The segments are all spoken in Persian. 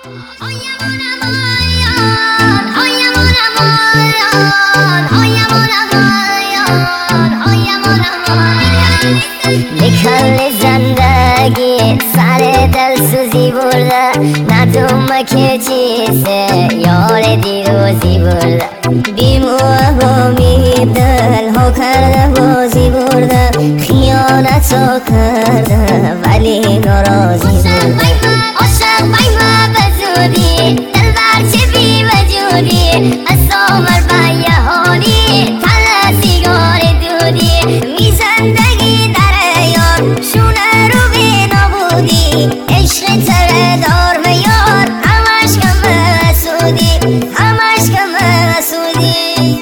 بکل زندگی سر دلسوزی برده ندومه که چیزه یار دیروزی برده بیمو امید دل ها کرده بازی برده خیانتو کرده ولی ناراضی برده عاشق بیمه بزودی دل برچه بی وجودی اصامر بیه حالی تل سیگار دودی می زندگی شونه رو بی نبودی عشق تره دار میار همش کم مسودی همش کم مسودی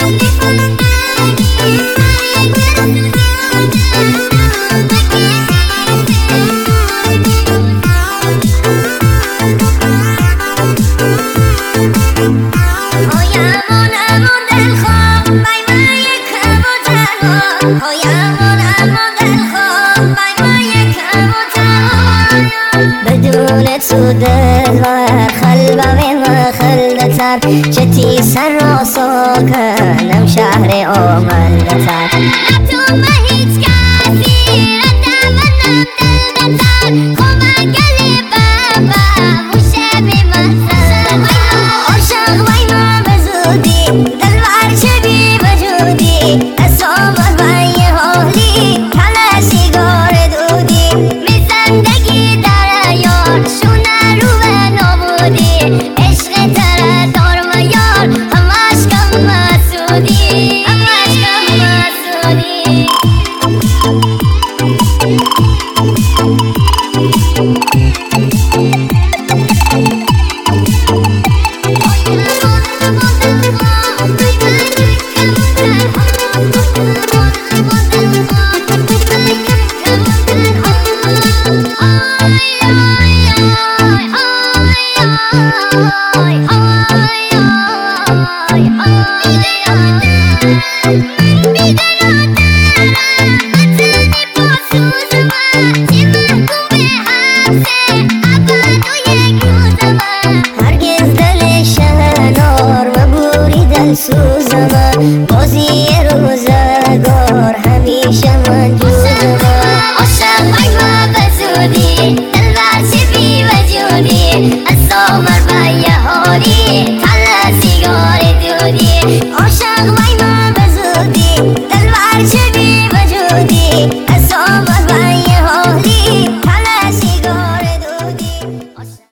بدون تو دل و خلبم خلدتر چتی سر را ساکنم شهر آمدتر تو به هیچ کسی ردمنم دلتر خوبه گلی بابا موشه بی محسن عاشق بای ما بزودی دل برچه بی وجودی اصابت بای حالی تله سیگار دودی می زندگی شونه رو به نابودی عشق تره دار میار همش کم مسودی همش کم مسودی هرگز دل شنار و بوری دل سوزم